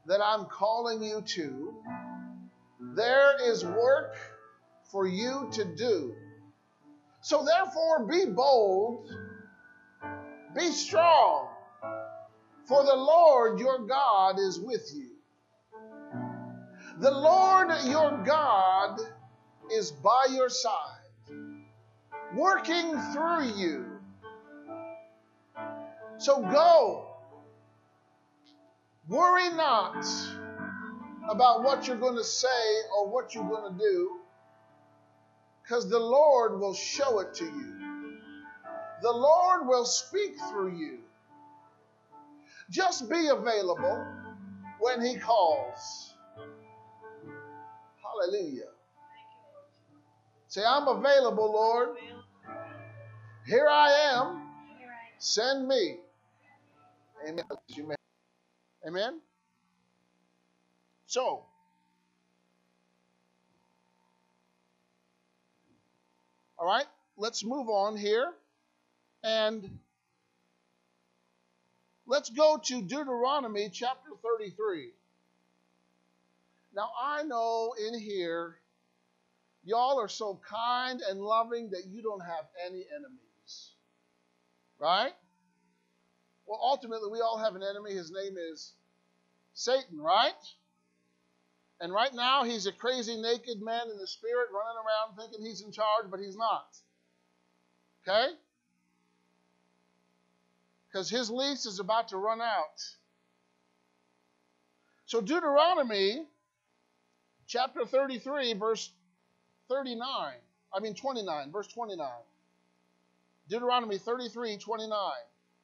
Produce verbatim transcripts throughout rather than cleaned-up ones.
that I'm calling you to. There is work for you to do. So therefore, be bold, be strong, for the Lord your God is with you. The Lord your God is by your side, working through you. So go. Worry not about what you're going to say or what you're going to do, because the Lord will show it to you. The Lord will speak through you. Just be available when He calls. Hallelujah. Say, I'm available, Lord. Here I am. Send me. Amen. Amen. So, all right, let's move on here. And let's go to Deuteronomy chapter thirty-three. Now, I know in here, y'all are so kind and loving that you don't have any enemies. Right? Well, ultimately, we all have an enemy. His name is Satan, right? And right now, he's a crazy, naked man in the spirit running around thinking he's in charge, but he's not. Okay? Because his lease is about to run out. So Deuteronomy chapter thirty-three, verse thirty-nine. I mean twenty-nine, verse twenty-nine. Deuteronomy thirty-three, twenty-nine.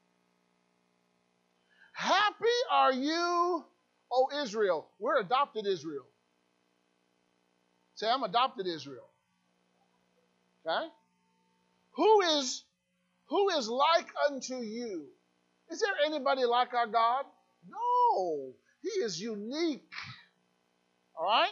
Happy are you, O Israel. We're adopted Israel. Say, I'm adopted Israel. Okay? Who is, who is like unto you? Is there anybody like our God? No. He is unique. All right?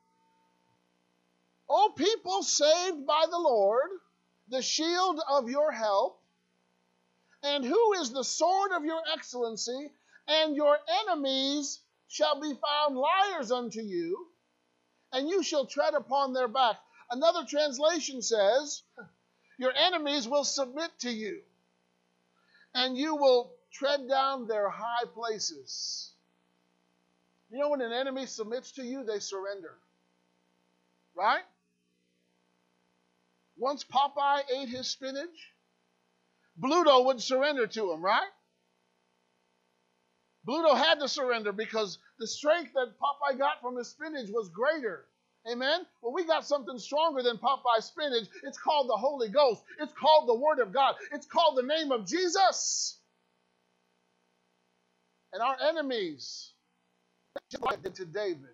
O people saved by the Lord, the shield of your help, and who is the sword of your excellency, and your enemies shall be found liars unto you, and you shall tread upon their back. Another translation says, your enemies will submit to you, and you will tread down their high places. You know, when an enemy submits to you, they surrender. Right? Once Popeye ate his spinach, Bluto would surrender to him, right? Bluto had to surrender because the strength that Popeye got from his spinach was greater. Amen? Well, we got something stronger than Popeye's spinach. It's called the Holy Ghost. It's called the Word of God. It's called the name of Jesus. And our enemies, just like they did to David,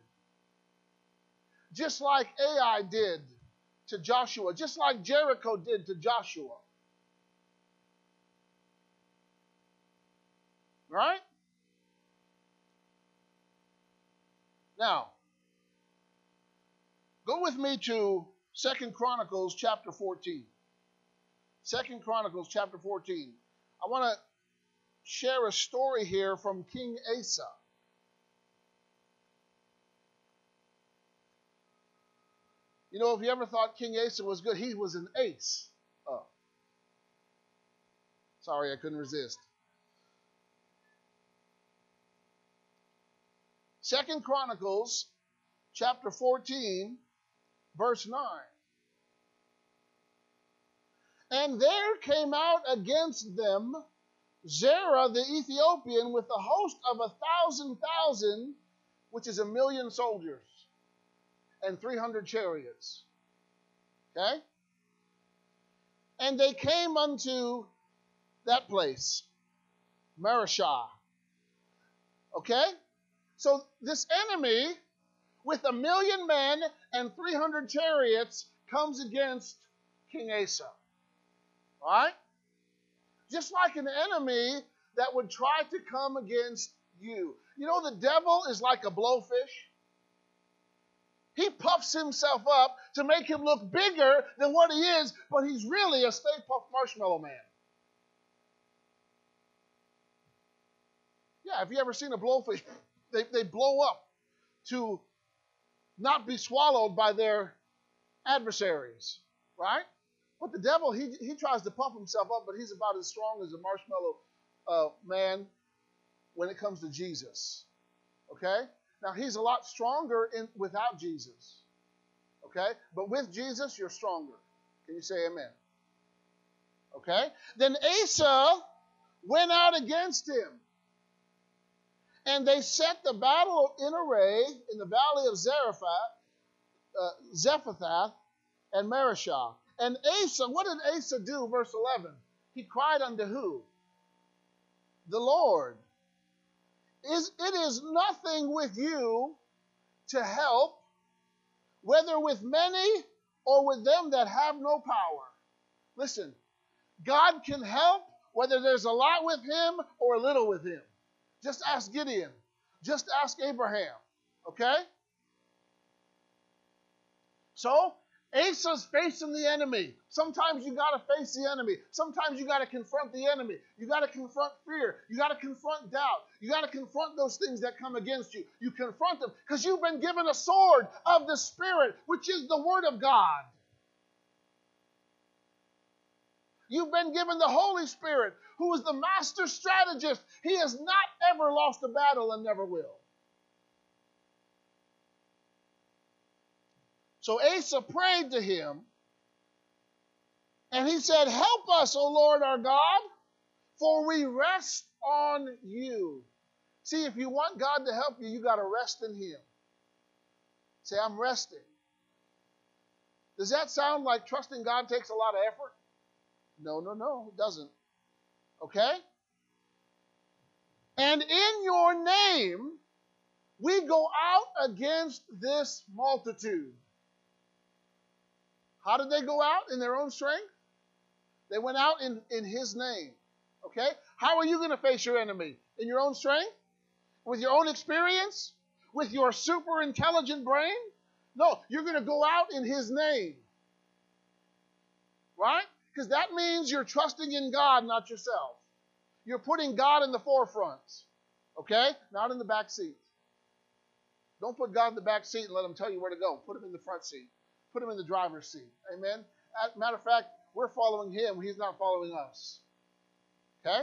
just like Ai did to Joshua, just like Jericho did to Joshua. Right? Now, go with me to Second Chronicles chapter fourteen. Second Chronicles chapter fourteen. I want to share a story here from King Asa. You know, if you ever thought King Asa was good, he was an ace. Oh. Sorry, I couldn't resist. Second Chronicles chapter fourteen, verse nine. And there came out against them Zerah the Ethiopian with a host of a thousand thousand, which is a million soldiers, and three hundred chariots. Okay? And they came unto that place, Marishah. Okay? So this enemy with a million men and three hundred chariots comes against King Asa. All right? Just like an enemy that would try to come against you. You know, the devil is like a blowfish. He puffs himself up to make him look bigger than what he is, but he's really a Stay Puft Marshmallow Man. Yeah, have you ever seen a blowfish? they, they blow up to not be swallowed by their adversaries, right? But the devil, he, he tries to pump himself up, but he's about as strong as a marshmallow uh, man when it comes to Jesus, okay? Now, he's a lot stronger in, without Jesus, okay? But with Jesus, you're stronger. Can you say amen? Okay? Then Asa went out against him, and they set the battle in array in the valley of Zarephath, uh, Zephathath, and Marishah. And Asa, what did Asa do? Verse eleven. He cried unto who? The Lord. Is it is nothing with you to help, whether with many or with them that have no power. Listen, God can help whether there's a lot with him or a little with him. Just ask Gideon. Just ask Abraham. Okay? So, Asa's facing the enemy. Sometimes you got to face the enemy. Sometimes you got to confront the enemy. You got to confront fear. You got to confront doubt. You got to confront those things that come against you. You confront them because you've been given a sword of the Spirit, which is the Word of God. You've been given the Holy Spirit, who is the master strategist. He has not ever lost a battle and never will. So Asa prayed to him, and he said, help us, O Lord our God, for we rest on you. See, if you want God to help you, you got to rest in him. Say, I'm resting. Does that sound like trusting God takes a lot of effort? No, no, no, it doesn't. Okay? And in your name, we go out against this multitude. How did they go out? In their own strength? They went out in, in his name. Okay? How are you going to face your enemy? In your own strength? With your own experience? With your super intelligent brain? No, you're going to go out in his name. Right? Because that means you're trusting in God, not yourself. You're putting God in the forefront. Okay? Not in the back seat. Don't put God in the back seat and let him tell you where to go. Put him in the front seat. Put him in the driver's seat. Amen? As a matter of fact, we're following him. He's not following us. Okay?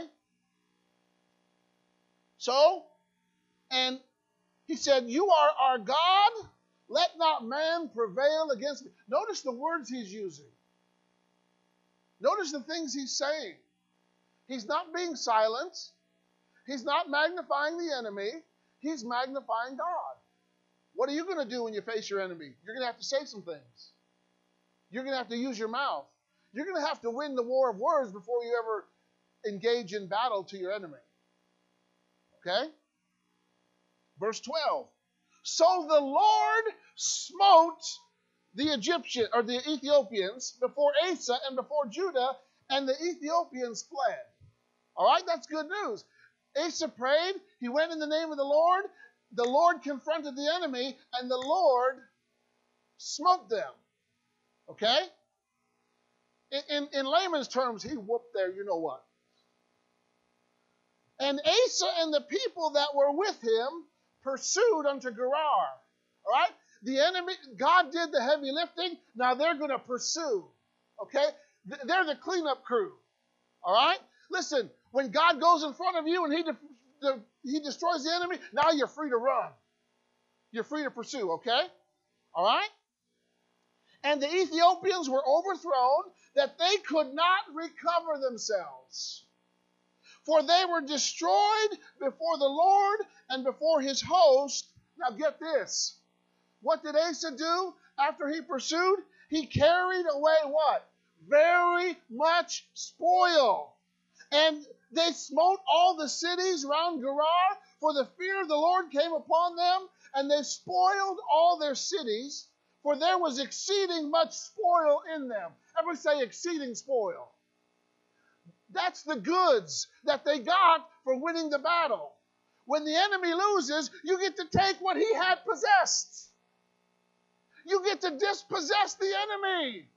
So, and he said, you are our God. Let not man prevail against me. Notice the words he's using. Notice the things he's saying. He's not being silent. He's not magnifying the enemy. He's magnifying God. What are you going to do when you face your enemy? You're going to have to say some things. You're going to have to use your mouth. You're going to have to win the war of words before you ever engage in battle to your enemy. Okay? Verse twelve. So the Lord smote the Egyptian or the Ethiopians before Asa and before Judah, and the Ethiopians fled. All right, that's good news. Asa prayed. He went in the name of the Lord. The Lord confronted the enemy, and the Lord smote them. Okay? In, in, in layman's terms, he whooped their you know what. And Asa and the people that were with him pursued unto Gerar. All right? The enemy, God did the heavy lifting. Now they're going to pursue. Okay? They're the cleanup crew. All right? Listen, when God goes in front of you and he, de- de- he destroys the enemy, now you're free to run. You're free to pursue, okay? All right? And the Ethiopians were overthrown that they could not recover themselves. For they were destroyed before the Lord and before his host. Now get this. What did Asa do after he pursued? He carried away what? Very much spoil. And they smote all the cities round Gerar, for the fear of the Lord came upon them, and they spoiled all their cities, for there was exceeding much spoil in them. Everybody say exceeding spoil. That's the goods that they got for winning the battle. When the enemy loses, you get to take what he had possessed. You get to dispossess the enemy.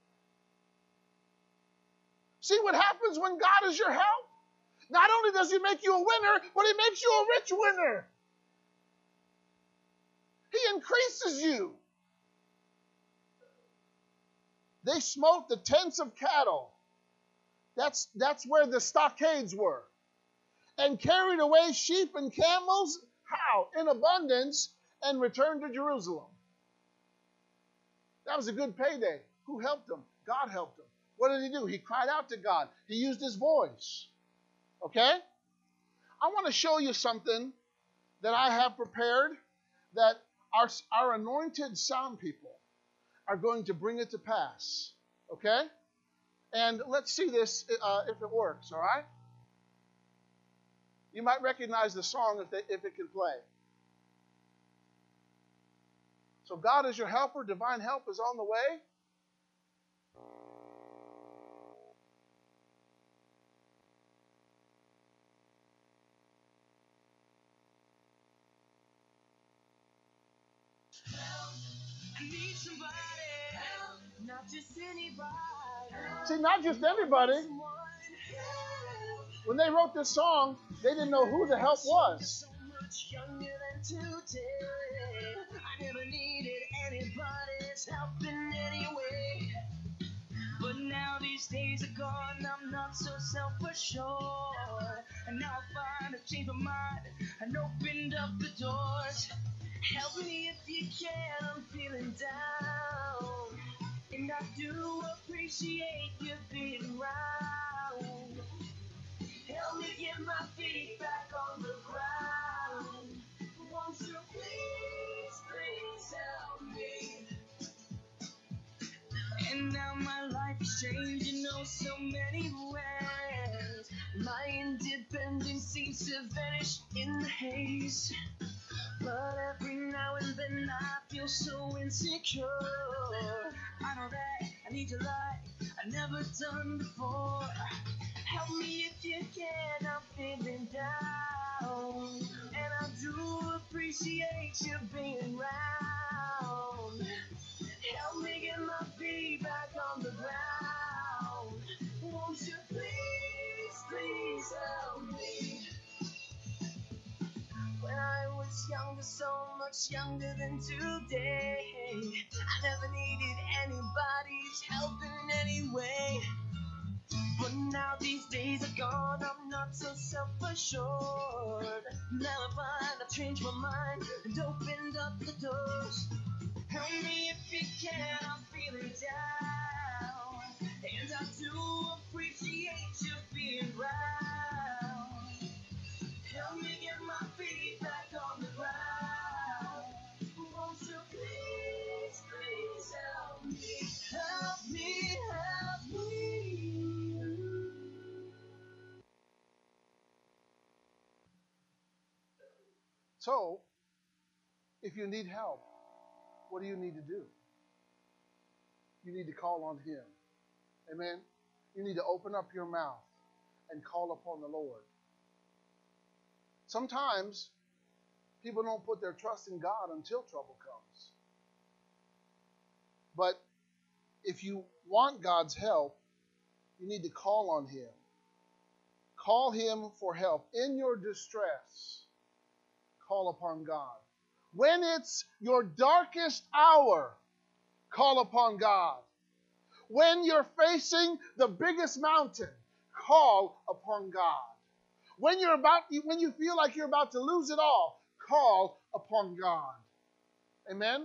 See what happens when God is your help? Not only does he make you a winner, but he makes you a rich winner. increases you. They smote the tents of cattle. That's, that's where the stockades were. And carried away sheep and camels, how? In abundance, and returned to Jerusalem. That was a good payday. Who helped him? God helped him. What did he do? He cried out to God. He used his voice. Okay? I want to show you something that I have prepared that our, our anointed sound people are going to bring it to pass. Okay? And let's see this uh, if it works, all right? You might recognize the song if, they, if it can play. So God is your helper. Divine help is on the way. I need somebody help, not just anybody. See, not just anybody. When they wrote this song, they didn't know who the help was. So much younger than today. I never needed anybody's help in any way. But now these days are gone, I'm not so self-assured. And now I find I've changed my mind and opened up the doors. Help me if you can, I'm feeling down. And I do appreciate you being around. Help me get my feet back on the ground. Won't you please, please help me? And now my life is changing, oh so many ways. My independence seems to vanish in the haze. But every now and then I feel so insecure. I know that I need your light, I've never done before. Help me if you can, I'm feeling down. And I do appreciate you being around. Help me get my feet back on the ground. Won't you please, please help me? When I was younger, so much younger than today, I never needed anybody's help in any way. But now these days are gone, I'm not so self-assured. Now I find I've changed my mind and opened up the doors. Help me if you can, I'm feeling down. And I do appreciate you being around. Help me get my feet back on the ground. Won't you please, please help me? Help me, help me. So, if you need help, what do you need to do? You need to call on Him. Amen? You need to open up your mouth and call upon the Lord. Sometimes people don't put their trust in God until trouble comes. But if you want God's help, you need to call on Him. Call Him for help. In your distress, call upon God. When it's your darkest hour, call upon God. When you're facing the biggest mountain, call upon God. When you're about, when you feel like you're about to lose it all, call upon God. Amen?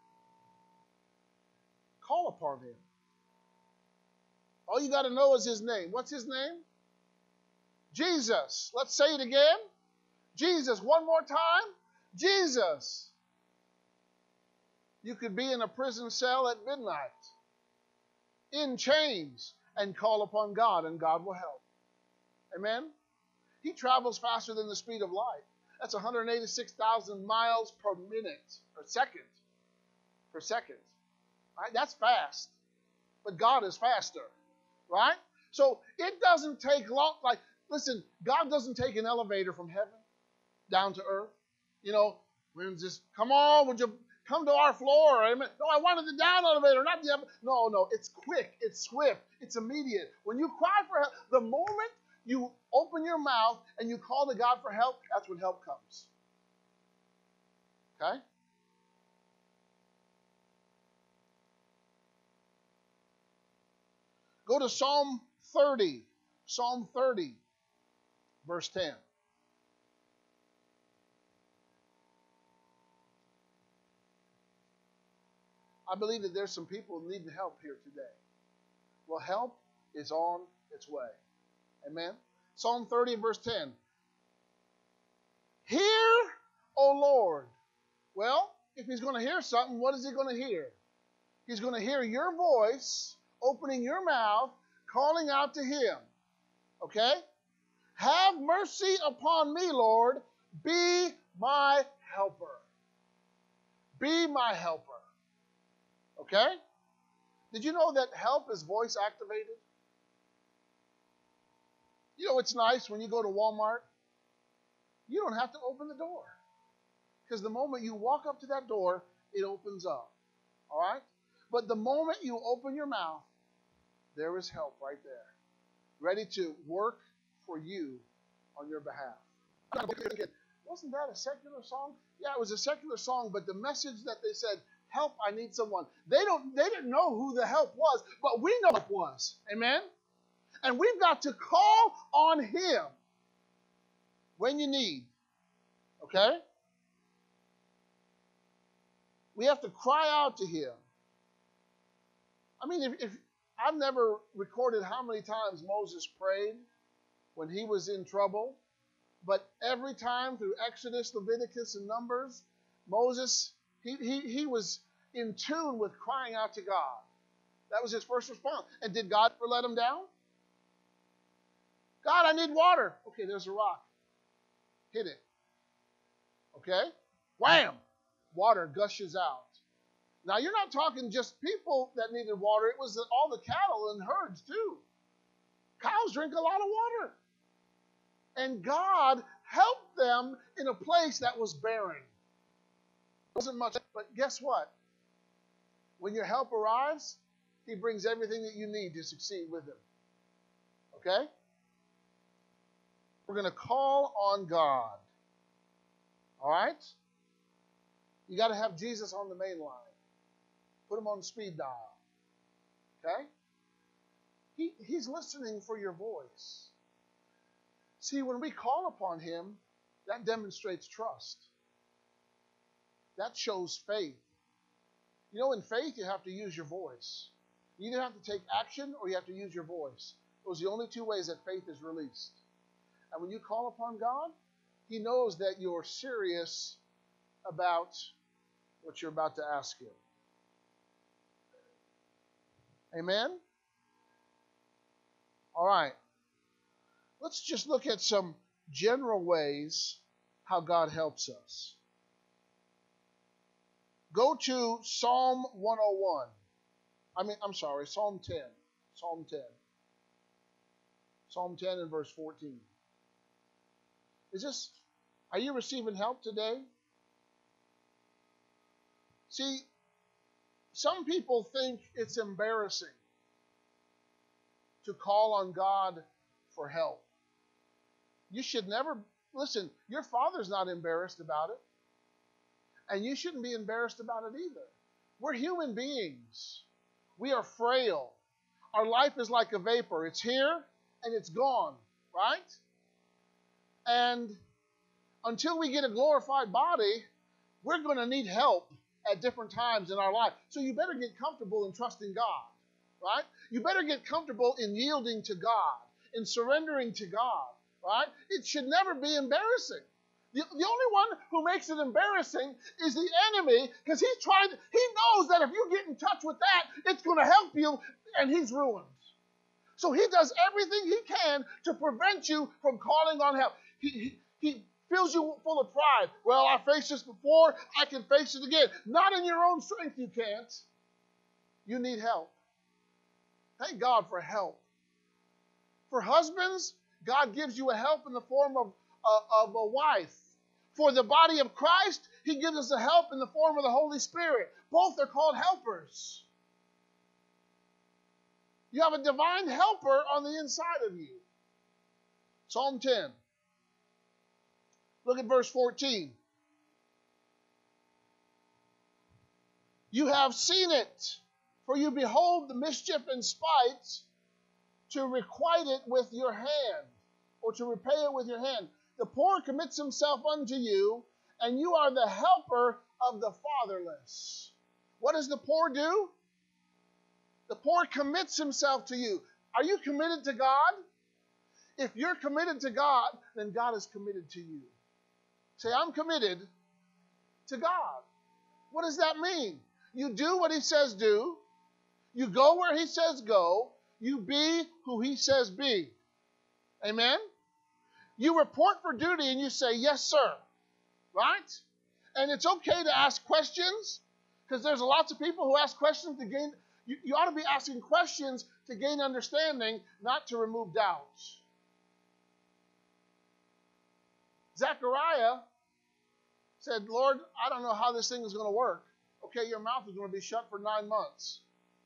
Call upon Him. All you got to know is His name. What's His name? Jesus. Let's say it again. Jesus. One more time. Jesus. You could be in a prison cell at midnight, in chains, and call upon God, and God will help. Amen? He travels faster than the speed of light. That's one hundred eighty-six thousand miles per minute, per second. Per second. Right? That's fast. But God is faster. Right? So it doesn't take long. Like, listen, God doesn't take an elevator from heaven down to earth. You know, when just, come on, would you come to our floor? Amen. No, I wanted the down elevator, not the up. No, no, it's quick, it's swift, it's immediate. When you cry for help, the moment you open your mouth and you call to God for help, that's when help comes. Okay? Go to Psalm thirty. Psalm thirty, verse ten. I believe that there's some people needing help here today. Well, help is on its way. Amen. Psalm thirty, verse ten. Hear, O Lord. Well, if he's going to hear something, what is he going to hear? He's going to hear your voice, opening your mouth, calling out to him. Okay? Have mercy upon me, Lord. Be my helper. Be my helper. Okay? Did you know that help is voice activated? You know, it's nice when you go to Walmart, you don't have to open the door. Because the moment you walk up to that door, it opens up. All right? But the moment you open your mouth, there is help right there, ready to work for you on your behalf. Wasn't that a secular song? Yeah, it was a secular song, but the message that they said, help, I need someone. They don't they didn't know who the help was, but we know it was. Amen? And we've got to call on him when you need. Okay? We have to cry out to him. I mean, if, if I've never recorded how many times Moses prayed when he was in trouble, but every time through Exodus, Leviticus, and Numbers, Moses, he, he, he was in tune with crying out to God. That was his first response. And did God ever let him down? God, I need water. Okay, there's a rock. Hit it. Okay? Wham! Water gushes out. Now, you're not talking just people that needed water. It was all the cattle and herds, too. Cows drink a lot of water. And God helped them in a place that was barren. Wasn't much, but guess what? When your help arrives, he brings everything that you need to succeed with him. Okay? We're going to call on God. All right? You got to have Jesus on the main line. Put him on speed dial. Okay? He, he's listening for your voice. See, when we call upon him, that demonstrates trust. That shows faith. You know, in faith, you have to use your voice. You either have to take action or you have to use your voice. Those are the only two ways that faith is released. And when you call upon God, he knows that you're serious about what you're about to ask him. Amen? All right. Let's just look at some general ways how God helps us. Go to Psalm one oh one. I mean, I'm sorry, Psalm ten. Psalm ten. Psalm ten and verse fourteen. Is this, are you receiving help today? See, some people think it's embarrassing to call on God for help. You should never, listen, your father's not embarrassed about it. And you shouldn't be embarrassed about it either. We're human beings. We are frail. Our life is like a vapor. It's here and it's gone, right? And until we get a glorified body, we're going to need help at different times in our life. So you better get comfortable in trusting God, right? You better get comfortable in yielding to God, in surrendering to God, right? It should never be embarrassing. The, the only one who makes it embarrassing is the enemy, because he's trying to, he knows that if you get in touch with that, it's going to help you, and he's ruined. So he does everything he can to prevent you from calling on help. He, he, he fills you full of pride. Well, I faced this before, I can face it again. Not in your own strength, you can't. You need help. Thank God for help. For husbands, God gives you a help in the form of, uh, of a wife. For the body of Christ, he gives us a help in the form of the Holy Spirit. Both are called helpers. You have a divine helper on the inside of you. Psalm ten. Look at verse fourteen. You have seen it, for you behold the mischief and spite to requite it with your hand, or to repay it with your hand. The poor commits himself unto you, and you are the helper of the fatherless. What does the poor do? The poor commits himself to you. Are you committed to God? If you're committed to God, then God is committed to you. Say, I'm committed to God. What does that mean? You do what he says do. You go where he says go. You be who he says be. Amen? You report for duty and you say, yes, sir. Right? And it's okay to ask questions, because there's lots of people who ask questions to gain. You, you ought to be asking questions to gain understanding, not to remove doubts. Zechariah said, Lord, I don't know how this thing is going to work. Okay, your mouth is going to be shut for nine months.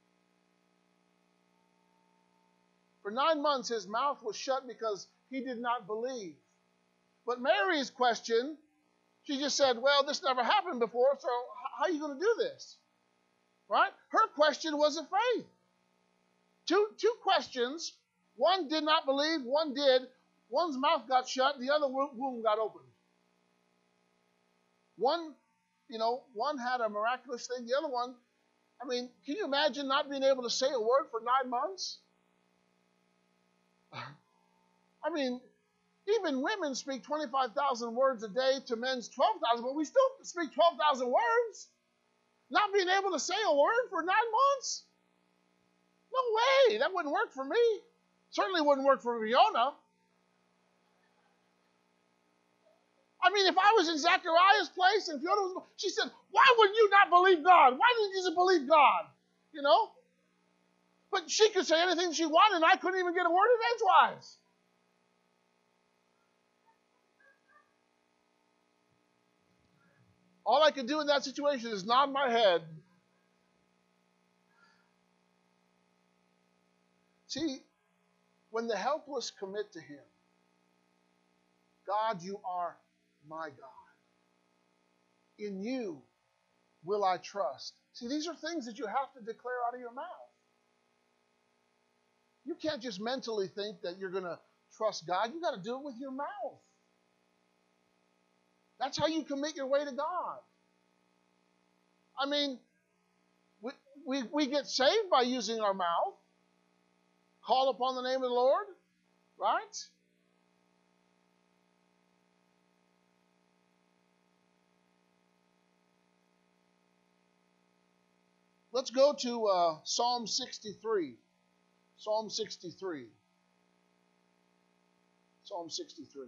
For nine months, his mouth was shut because he did not believe. But Mary's question, she just said, well, this never happened before, so how are you going to do this? Right? Her question was of faith. Two, two questions. One did not believe, one did. One's mouth got shut, the other womb got opened. One, you know, one had a miraculous thing. The other one, I mean, can you imagine not being able to say a word for nine months? I mean, even women speak twenty-five thousand words a day to men's twelve thousand, but we still speak twelve thousand words. Not being able to say a word for nine months? No way. That wouldn't work for me. Certainly wouldn't work for Fiona. I mean, if I was in Zechariah's place and Fiona was, she said, why would you not believe God? Why didn't you just believe God? You know? But she could say anything she wanted, and I couldn't even get a word in edgewise. All I could do in that situation is nod my head. See, when the helpless commit to him, God, you are my God. In you will I trust. See, these are things that you have to declare out of your mouth. You can't just mentally think that you're going to trust God. You got to do it with your mouth. That's how you commit your way to God. I mean, we, we, we get saved by using our mouth. Call upon the name of the Lord, right? Let's go to uh, Psalm sixty-three. Psalm sixty-three. Psalm sixty-three.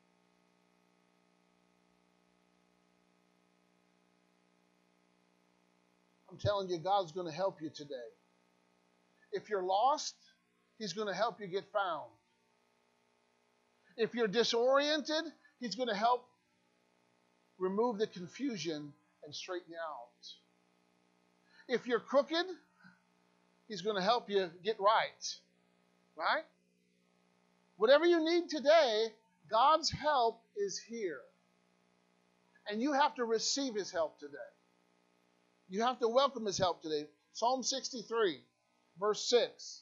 I'm telling you, God's going to help you today. If you're lost, he's going to help you get found. If you're disoriented, he's going to help remove the confusion and straighten you out. If you're crooked, he's going to help you get right. Right? Whatever you need today, God's help is here. And you have to receive his help today. You have to welcome his help today. Psalm sixty-three, verse six.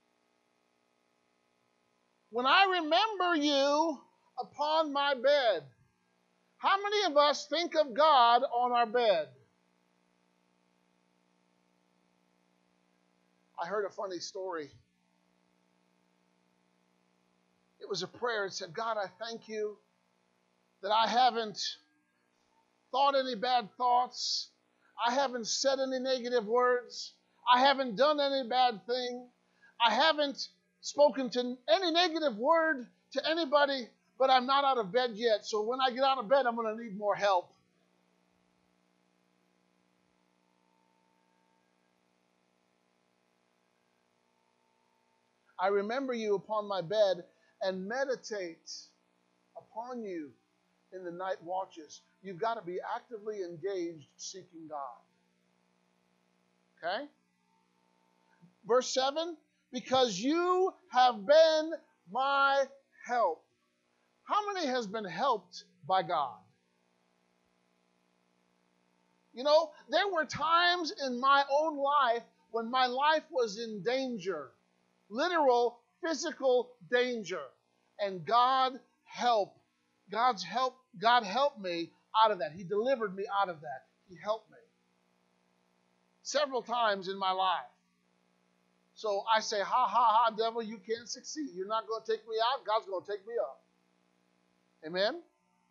When I remember you upon my bed. How many of us think of God on our bed? I heard a funny story. It was a prayer. It said, God, I thank you that I haven't thought any bad thoughts. I haven't said any negative words. I haven't done any bad thing. I haven't spoken to any negative word to anybody, but I'm not out of bed yet. So when I get out of bed, I'm going to need more help. I remember you upon my bed and meditate upon you in the night watches. You've got to be actively engaged seeking God. Okay? Verse seven, because you have been my help. How many has been helped by God? You know, there were times in my own life when my life was in danger. Literal physical danger. And God help, God's help, God helped me out of that. He delivered me out of that. He helped me several times in my life. So I say, ha, ha, ha, devil, you can't succeed. You're not going to take me out. God's going to take me up. Amen?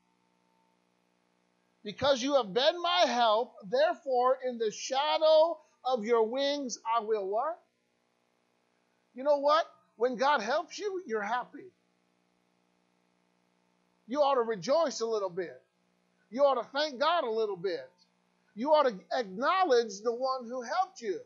Because you have been my help, therefore in the shadow of your wings I will what? You know what? When God helps you, you're happy. You ought to rejoice a little bit. You ought to thank God a little bit. You ought to acknowledge the one who helped you.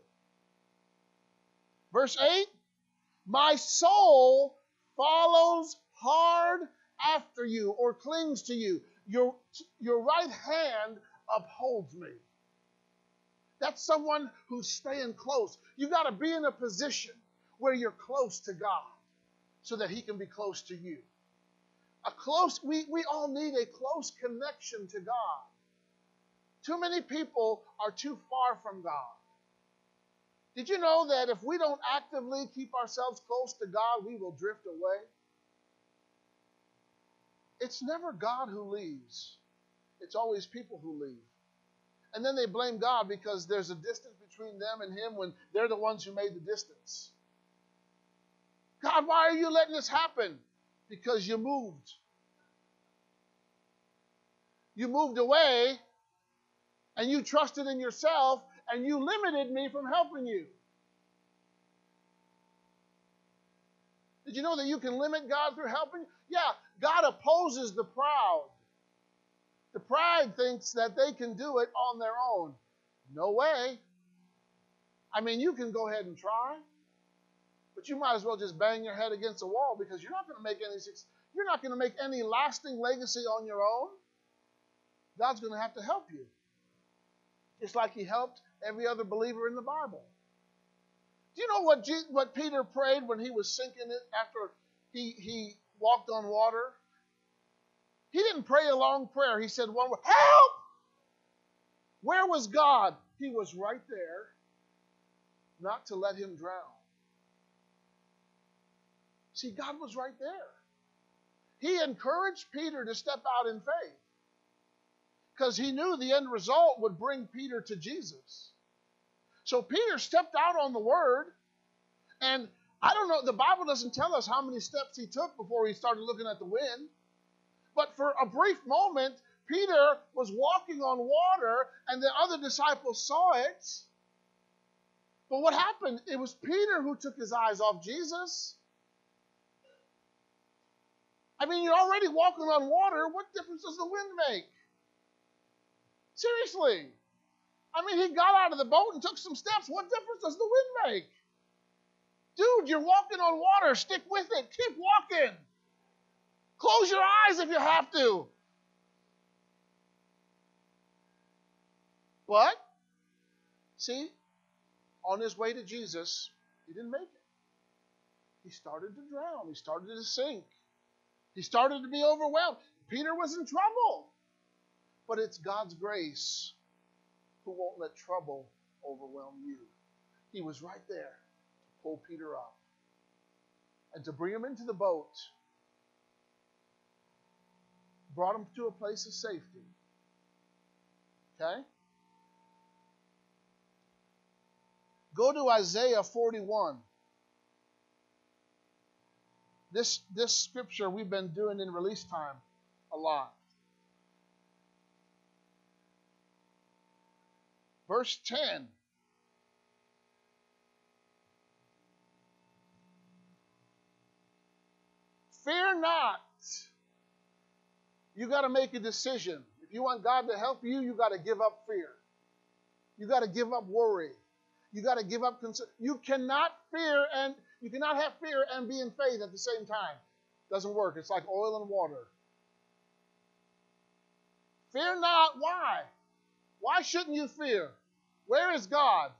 Verse eight, my soul follows hard after you or clings to you. Your, your right hand upholds me. That's someone who's staying close. You got to be in a position where you're close to God so that he can be close to you. A close, we, we all need a close connection to God. Too many people are too far from God. Did you know that if we don't actively keep ourselves close to God, we will drift away? It's never God who leaves. It's always people who leave. And then they blame God because there's a distance between them and him when they're the ones who made the distance. God, why are you letting this happen? Because you moved. You moved away and you trusted in yourself and you limited me from helping you. Did you know that you can limit God through helping? Yeah, God opposes the proud. The pride thinks that they can do it on their own. No way. I mean, you can go ahead and try, but you might as well just bang your head against the wall because you're not going to make any you're not going to make any lasting legacy on your own. God's going to have to help you. Just like he helped every other believer in the Bible. Do you know what, Je- what Peter prayed when he was sinking it after he, he walked on water? He didn't pray a long prayer. He said one word, help! Where was God? He was right there, not to let him drown. See, God was right there. He encouraged Peter to step out in faith because he knew the end result would bring Peter to Jesus. So Peter stepped out on the word, and I don't know, the Bible doesn't tell us how many steps he took before he started looking at the wind. But for a brief moment, Peter was walking on water, and the other disciples saw it. But what happened? It was Peter who took his eyes off Jesus. I mean, you're already walking on water. What difference does the wind make? Seriously. I mean, he got out of the boat and took some steps. What difference does the wind make? Dude, you're walking on water. Stick with it. Keep walking. Close your eyes if you have to. But, see, on his way to Jesus, he didn't make it. He started to drown. He started to sink. He started to be overwhelmed. Peter was in trouble. But it's God's grace who won't let trouble overwhelm you. He was right there to pull Peter up and to bring him into the boat. Brought him to a place of safety. Okay? Go to Isaiah forty-one. This, this scripture we've been doing in release time a lot. Verse ten. Fear not. You got to make a decision. If you want God to help you, you got to give up fear. You got to give up worry. You got to give up concern. You cannot fear and you cannot have fear and be in faith at the same time. Doesn't work. It's like oil and water. Fear not. Why? Why shouldn't you fear? Where is God?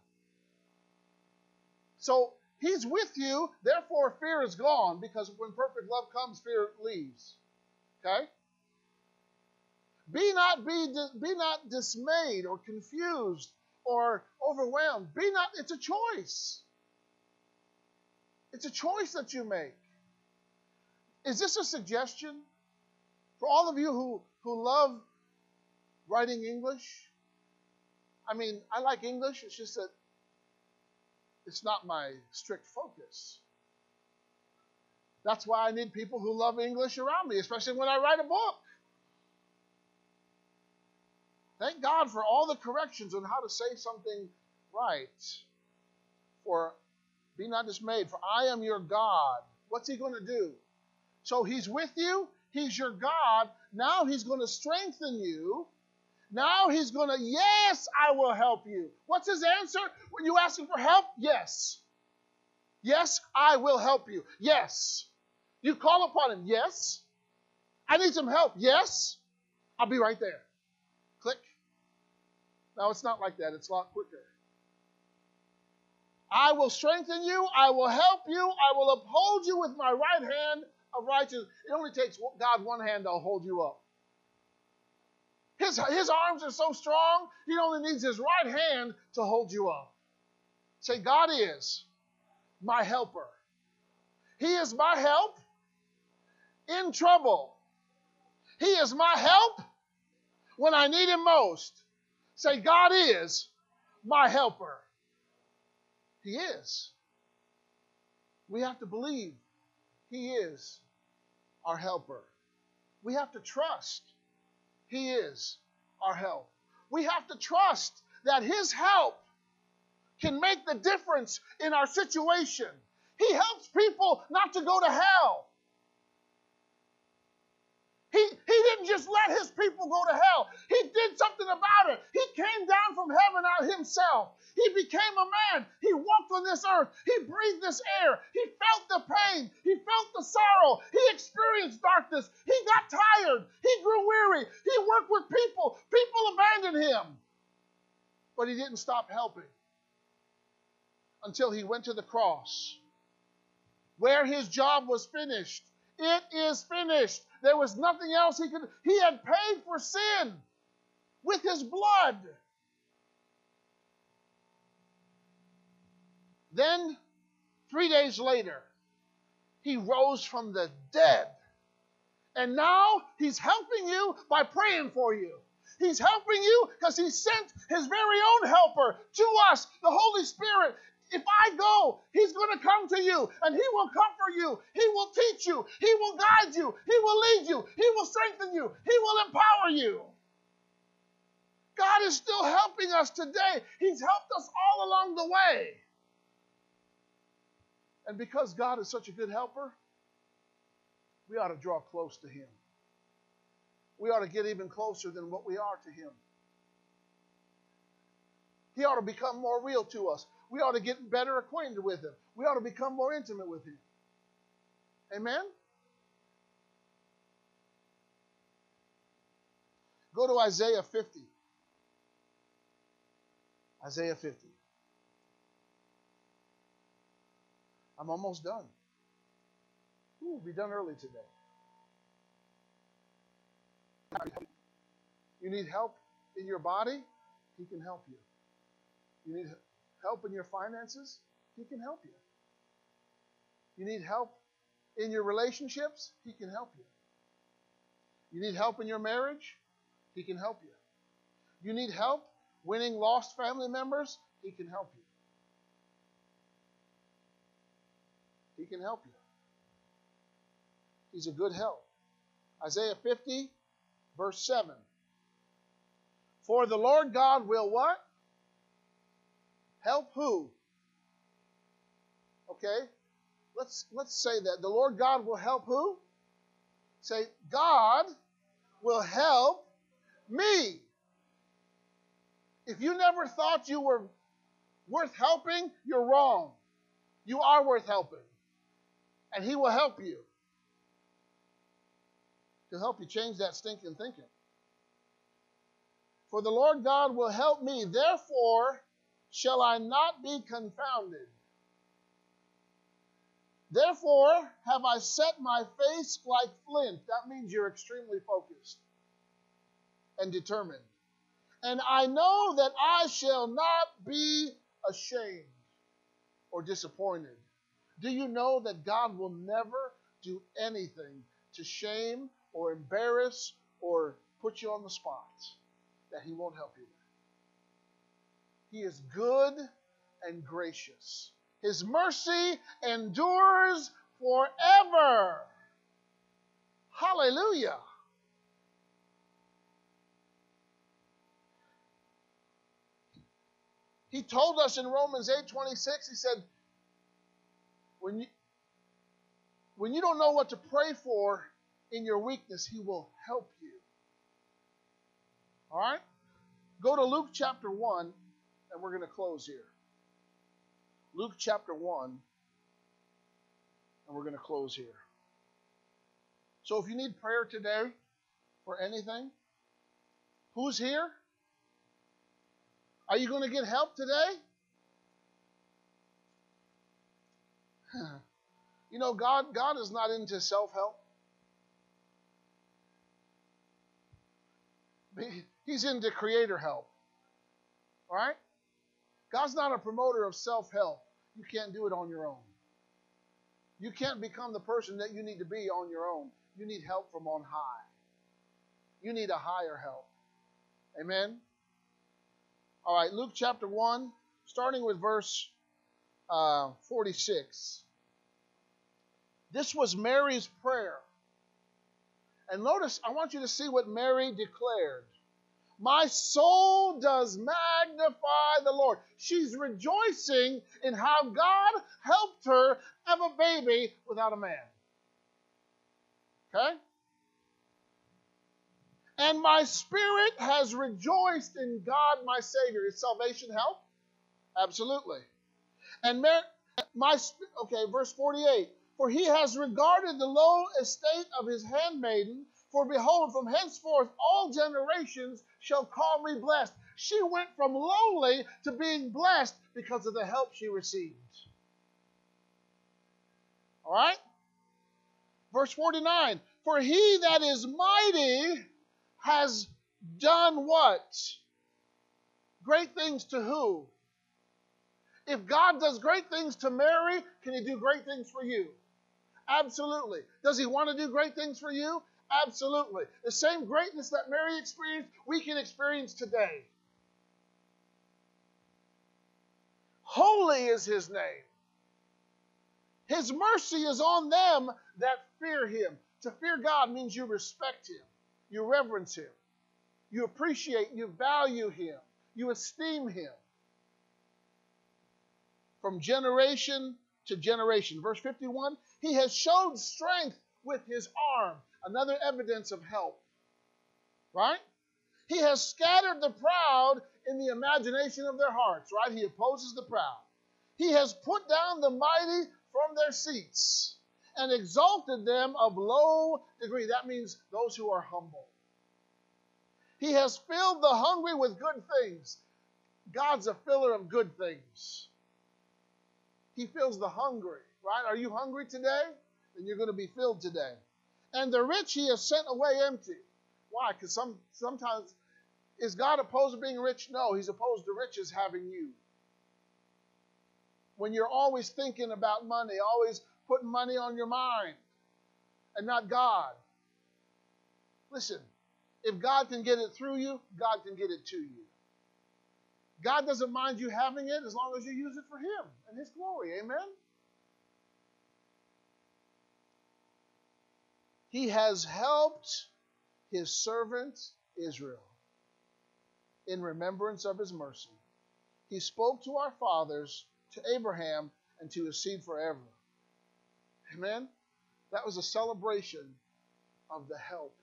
So he's with you, therefore fear is gone, because when perfect love comes, fear leaves. Okay? Be not be, be not dismayed or confused or overwhelmed. Be not, it's a choice. It's a choice that you make. Is this a suggestion for all of you who, who love writing English? I mean, I like English. It's just that it's not my strict focus. That's why I need people who love English around me, especially when I write a book. Thank God for all the corrections on how to say something right. For be not dismayed, for I am your God. What's he going to do? So he's with you. He's your God. Now he's going to strengthen you. Now he's going to, yes, I will help you. What's his answer? When you ask him for help? Yes. Yes, I will help you. Yes. You call upon him. Yes. I need some help. Yes. I'll be right there. Click. Now it's not like that. It's a lot quicker. I will strengthen you. I will help you. I will uphold you with my right hand of righteousness. It only takes God one hand to hold you up. His, his arms are so strong, he only needs his right hand to hold you up. Say, God is my helper. He is my help in trouble. He is my help when I need him most. Say, God is my helper. He is. We have to believe he is our helper. We have to trust he is our help. We have to trust that his help can make the difference in our situation. He helps people not to go to hell. He, he didn't just let his people go to hell. He did something about it. He came down from heaven out himself. He became a man. He walked on this earth. He breathed this air. He felt the pain. He felt the sorrow. He experienced darkness. He got tired. He grew weary. He worked with people. People abandoned him. But he didn't stop helping until he went to the cross, where his job was finished. It is finished. There was nothing else he could. He had paid for sin with his blood. Then, three days later, he rose from the dead. And now he's helping you by praying for you. He's helping you because he sent his very own helper to us, the Holy Spirit. If I go, he's going to come to you, and he will comfort you. He will teach you. He will guide you. He will lead you. He will strengthen you. He will empower you. God is still helping us today. He's helped us all along the way. And because God is such a good helper, we ought to draw close to him. We ought to get even closer than what we are to him. He ought to become more real to us. We ought to get better acquainted with him. We ought to become more intimate with him. Amen? Go to Isaiah fifty. Isaiah fifty. I'm almost done. Ooh, we'll be done early today. You need help in your body? He can help you. You need help in your finances? He can help you. You need help in your relationships? He can help you. You need help in your marriage? He can help you. You need help winning lost family members? He can help you. He can help you. He's a good help. Isaiah fifty, verse seven. For the Lord God will what? Help who? Okay, let's let's say that. The Lord God will help who? Say, God will help me. If you never thought you were worth helping, you're wrong. You are worth helping. And he will help you. To help you change that stinking thinking. For the Lord God will help me, therefore shall I not be confounded. Therefore have I set my face like flint. That means you're extremely focused and determined. And I know that I shall not be ashamed or disappointed. Do you know that God will never do anything to shame or embarrass or put you on the spot that he won't help you with? He is good and gracious. His mercy endures forever. Hallelujah. He told us in Romans eight twenty-six, he said, when you, when you don't know what to pray for in your weakness, he will help you. All right? Go to Luke chapter one, and we're going to close here. Luke chapter one, and we're going to close here. So if you need prayer today for anything, who's here? Are you going to get help today? You know, God, God is not into self-help. He's into creator help. All right? God's not a promoter of self-help. You can't do it on your own. You can't become the person that you need to be on your own. You need help from on high. You need a higher help. Amen? All right, Luke chapter one, starting with verse uh, forty-six. This was Mary's prayer. And notice, I want you to see what Mary declared. My soul does magnify the Lord. She's rejoicing in how God helped her have a baby without a man. Okay? And my spirit has rejoiced in God my Savior. Is salvation help? Absolutely. And Mary, my okay, verse forty-eight. For he has regarded the low estate of his handmaiden. For behold, from henceforth all generations shall call me blessed. She went from lowly to being blessed because of the help she received. All right? Verse forty-nine. For he that is mighty has done what? Great things to who? If God does great things to Mary, can he do great things for you? Absolutely. Does he want to do great things for you? Absolutely. The same greatness that Mary experienced, we can experience today. Holy is his name. His mercy is on them that fear him. To fear God means you respect him. You reverence him. You appreciate, you value him. You esteem him. From generation to generation. Verse fifty-one, he has showed strength with his arm. Another evidence of help. Right? He has scattered the proud in the imagination of their hearts. Right? He opposes the proud. He has put down the mighty from their seats and exalted them of low degree. That means those who are humble. He has filled the hungry with good things. God's a filler of good things. He fills the hungry, right? Are you hungry today? Then you're going to be filled today. And the rich he has sent away empty. Why? Because some, sometimes, is God opposed to being rich? No, he's opposed to riches having you. When you're always thinking about money, always putting money on your mind and not God. Listen, if God can get it through you, God can get it to you. God doesn't mind you having it as long as you use it for him and his glory. Amen? He has helped his servant Israel in remembrance of his mercy. He spoke to our fathers, to Abraham, and to his seed forever. Amen? That was a celebration of the help.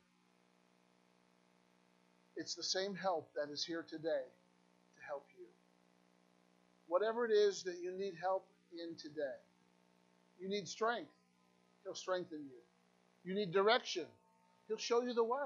It's the same help that is here today to help you. Whatever it is that you need help in today. You need strength. He'll strengthen you. You need direction. He'll show you the way.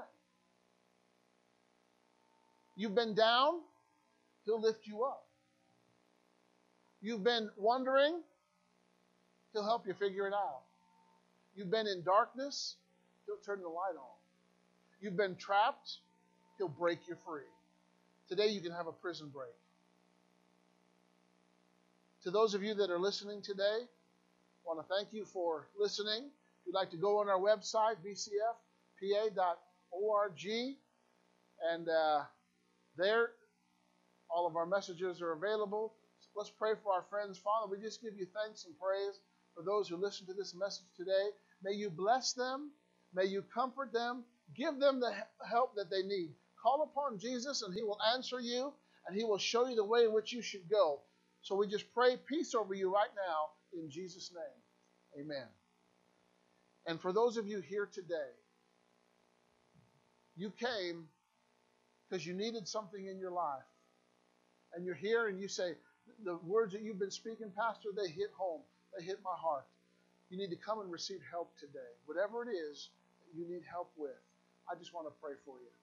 You've been down. He'll lift you up. You've been wondering. He'll help you figure it out. You've been in darkness. He'll turn the light on. You've been trapped. He'll break you free. Today you can have a prison break. To those of you that are listening today, I want to thank you for listening. If you'd like to go on our website, b c f p a dot org, and uh, there all of our messages are available. So let's pray for our friends. Father, we just give you thanks and praise for those who listen to this message today. May you bless them. May you comfort them. Give them the help that they need. Call upon Jesus and he will answer you and he will show you the way in which you should go. So we just pray peace over you right now in Jesus' name. Amen. And for those of you here today, you came because you needed something in your life. And you're here and you say, the words that you've been speaking, Pastor, they hit home. They hit my heart. You need to come and receive help today. Whatever it is that you need help with, I just want to pray for you.